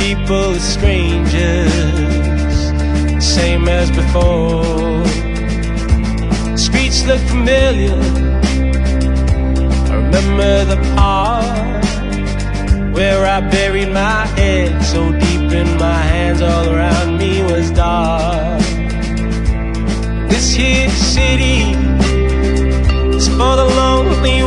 people as strangers, same as before. Streets look familiar. I remember the park where I buried my head so deep in my hands, all around me was dark. This here city is for the lonely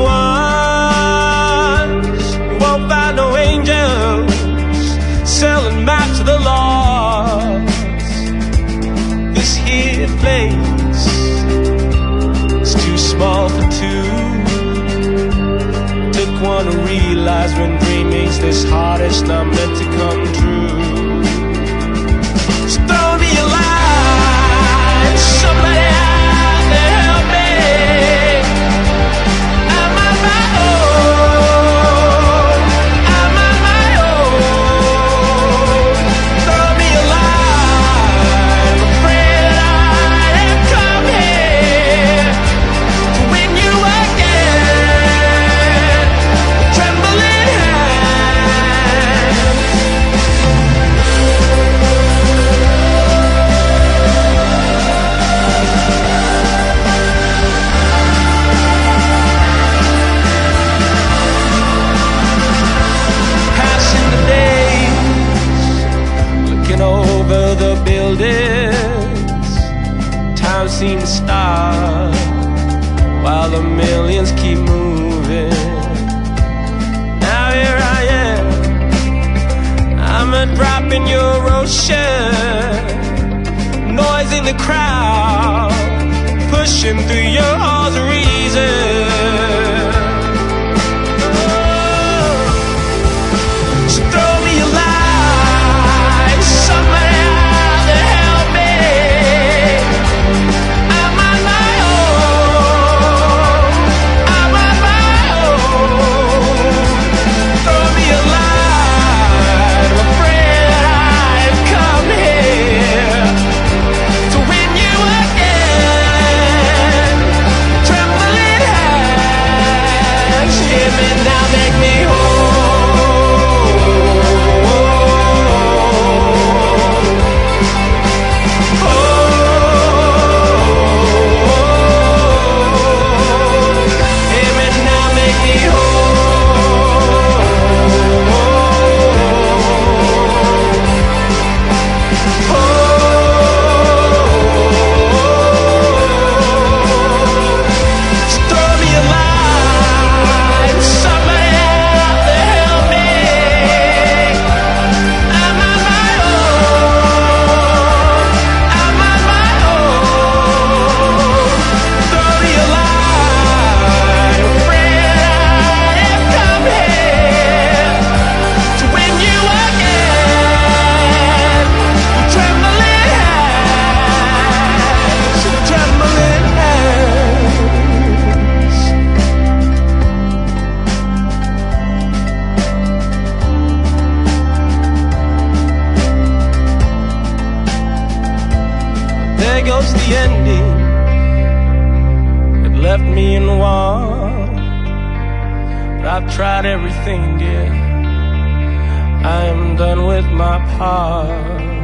ones. You won't find no angels selling maps to the lost. This here place is too small for two. Took one to realize when dreaming's this hardest, not meant to come true. So throw me a line, somebody out there help me. I'm on my own, I'm on my own. Throw me a line, I'm afraid I have come here to win you again. Trembling hands. Passing the days, looking over the buildings. Time seems to stop while the millions keep moving. Now here I am, I'm a drop in your ocean, noise in the crowd, pushing through your halls of reason. So throw me a line, somebody out there help me. I'm on my own, I'm on my own. Throw me a line, I'm afraid I've come here to win you again. Trembling hands, hear me now, make me whole. Hear me now, make me throw me a line, somebody out there help me. I'm on my own, I'm on my own. Throw me a line, I'm afraid I have come here to win you again. Trembling hands, trembling hands. There goes the ending. It left me in want. But I've tried everything, dear. I am done with my part.